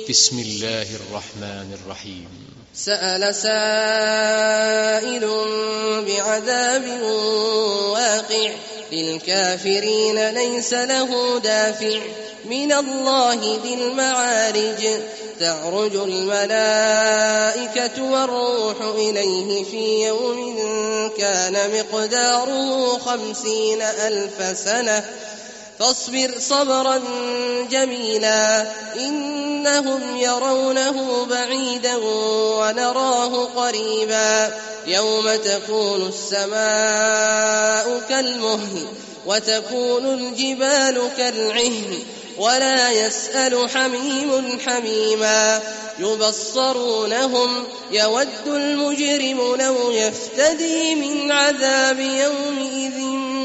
بسم الله الرحمن الرحيم. سأل سائل بعذاب واقع للكافرين ليس له دافع من الله ذي المعارج تعرج الملائكة والروح إليه في يوم كان مقداره 50,000 سنة فاصبر صبرا جميلا إنهم يرونه بعيدا ونراه قريبا يوم تكون السماء كالمهل وتكون الجبال كالعهن ولا يسأل حميم حميما يبصرونهم يود المجرم لو يفتدي من عذاب يومئذ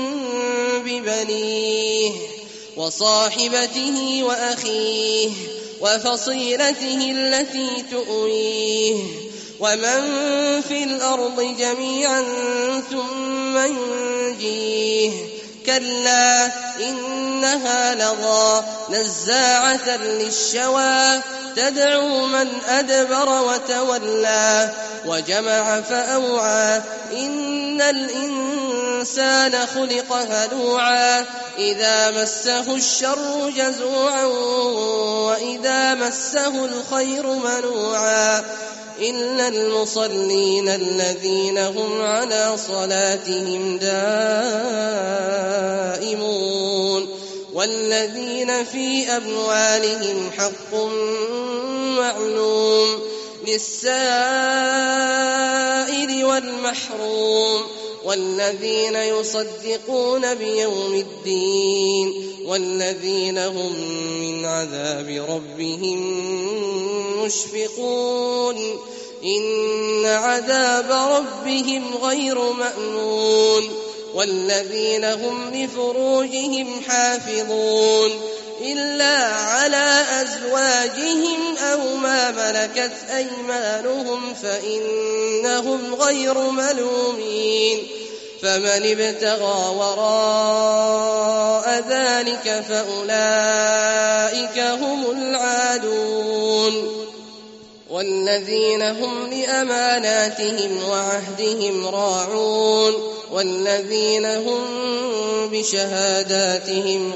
ببنيه وصاحبته وأخيه وفصيلته التي تؤويه ومن في الأرض جميعا ثم ينجيه كلا إنها لظى نزاعة للشوى تدعو من أدبر وتولى وجمع فأوعى إن الإنسان خلق هلوعا إذا مسه الشر جزوعا وإذا مسه الخير منوعا إلا المصلين الذين هم على صلاتهم دائمون والذين في أموالهم حق معلوم للسائل والمحروم والذين يصدقون بيوم الدين والذين هم من عذاب ربهم مشفقون إن عذاب ربهم غير مأمون والذين هم لفروجهم حافظون إلا على أزواجهم أو ما ملكت أيمانهم فإنهم غير ملومين فمن ابتغى وراء ذلك فأولئك هم العادون والذين هم لأماناتهم وعهدهم راعون والذين هم بشهاداتهم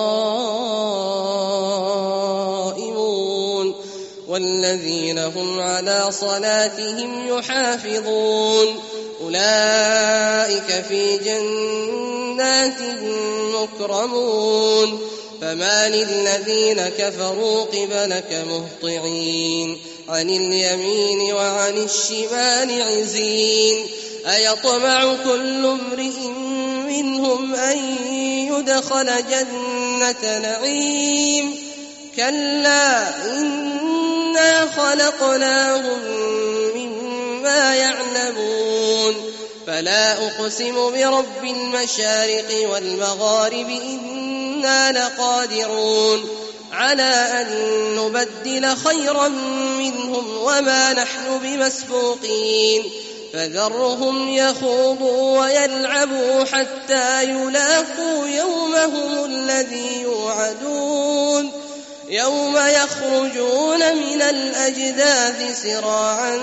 قائمون والذين هم على صلاتهم يحافظون أولئك في جنات مكرمون فما للذين كفروا قبلك مهطعين عن اليمين وعن الشمال عزين أيطمع كل امرئ منهم أن يدخل جنة نعيم كلا إنا خلقناهم مما يعلمون فلا أقسم برب المشارق والمغارب إنا لقادرون على أن نبدل خيرا منهم وما نحن بمسبوقين فذرهم يخوضوا ويلعبوا حتى يلاقوا يومهم الذي يوعدون يوم يخرجون من الأجداث سراعا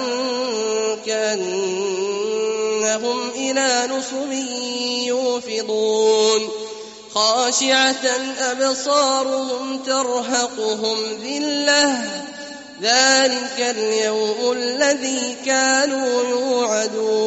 كأنهم إلى نصب يوفضون خاشعة أبصارهم ترهقهم ذلة ذلك اليوم الذي كانوا يوعدون